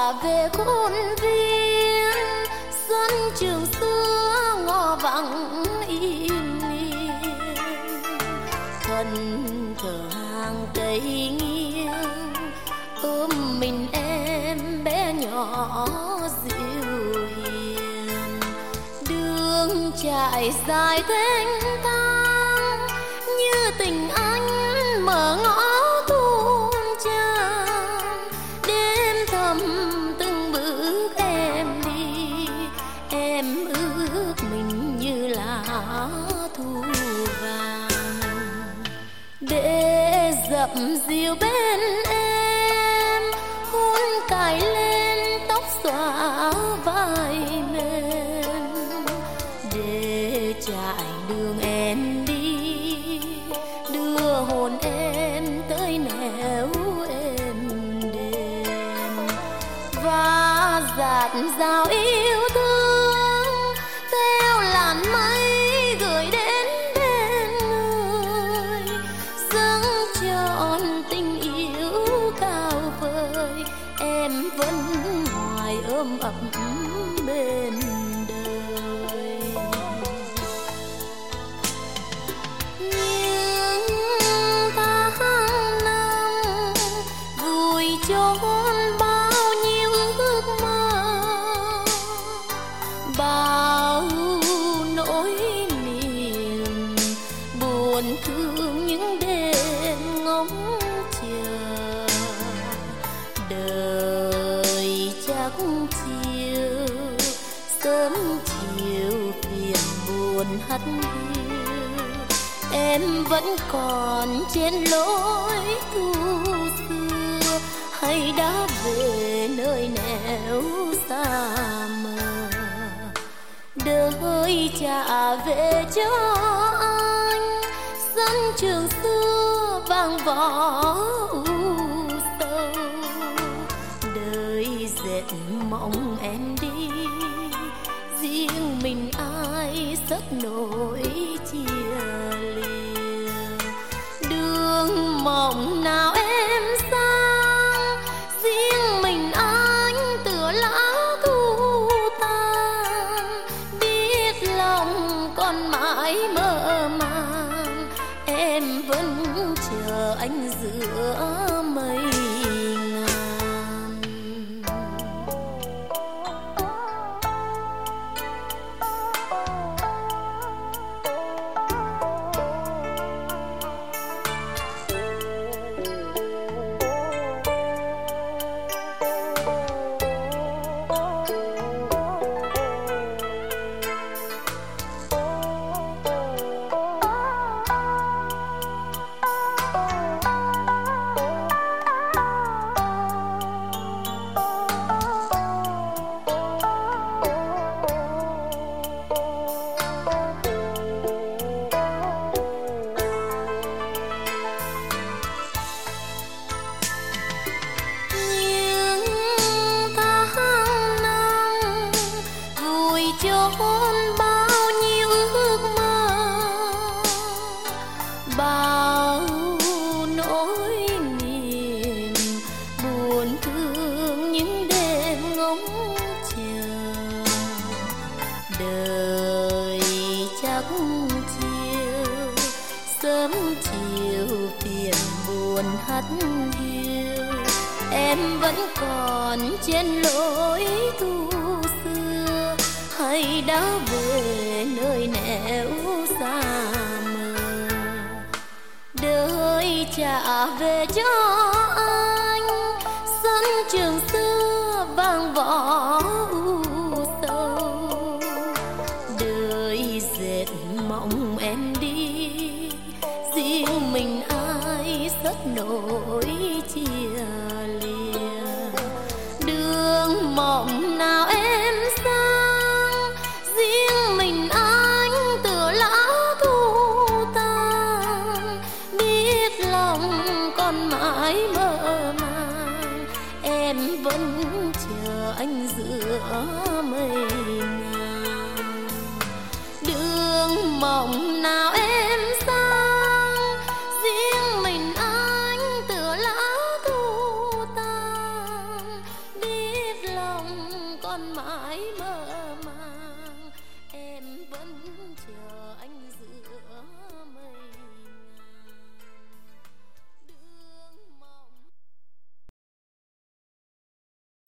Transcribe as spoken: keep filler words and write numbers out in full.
trả về khuôn viên xuân trường xưa ngõ vắng im nghiêng, thân thờ hàng cây nghiêng ôm mình em bé nhỏ dịu hiền. Đường trải dài thênh thang như tình anh mở ngõ thôn trang, đêm thầm từng bước em đi, em ước mình như lá thu vàng để dập dìu bên em, hôn cài lên tóc xõa vai mềm để trải đường em đi, đưa hồn em tới nẻo êm đềm và dạt dào yêu thương theo làn mây gửi đến bên người, dâng trọn tình yêu cao vời em vẫn hoài ôm ấp bên đời. Những tháng năm vui chốn bao nhiêu ước mơ, bao nỗi niềm buồn thương những đêm ngóng chờ. Đời chắc chiều sớm chiều phiền buồn hắt hiu, em vẫn còn trên lối thu xưa hay đã về nơi nẻo xa mờ. Đời trả về cho anh sân trường xưa vang võ u sâu, đời dệt mộng em đi, riêng mình ai sất nỗi chia lìa. Đường mộng nào em sang, riêng mình anh tựa lá thu tan, biết lòng còn mãi mơ màng, em vẫn chờ anh giữa mây ngàn. Chốn bao nhiêu ước mơ, bao nỗi niềm buồn thương những đêm ngóng chờ. Đời chắc chiều sớm chiều phiền buồn hắt hiu, em vẫn còn trên lối thu xưa hay đã về nơi nẻo xa mờ. Đời trả về cho anh sân trường xưa vang võ u sâu, đời dệt mộng em đi, riêng mình ai sất nỗi chia lìa. Đường mộng nào em sang, riêng mình anh tựa lá thu tan, biết lòng còn mãi mơ màng, em vẫn chờ anh giữa mây ngàn. Đường mộng nào em sang, riêng mình anh tựa lá thu tan, biết chờ anh giữ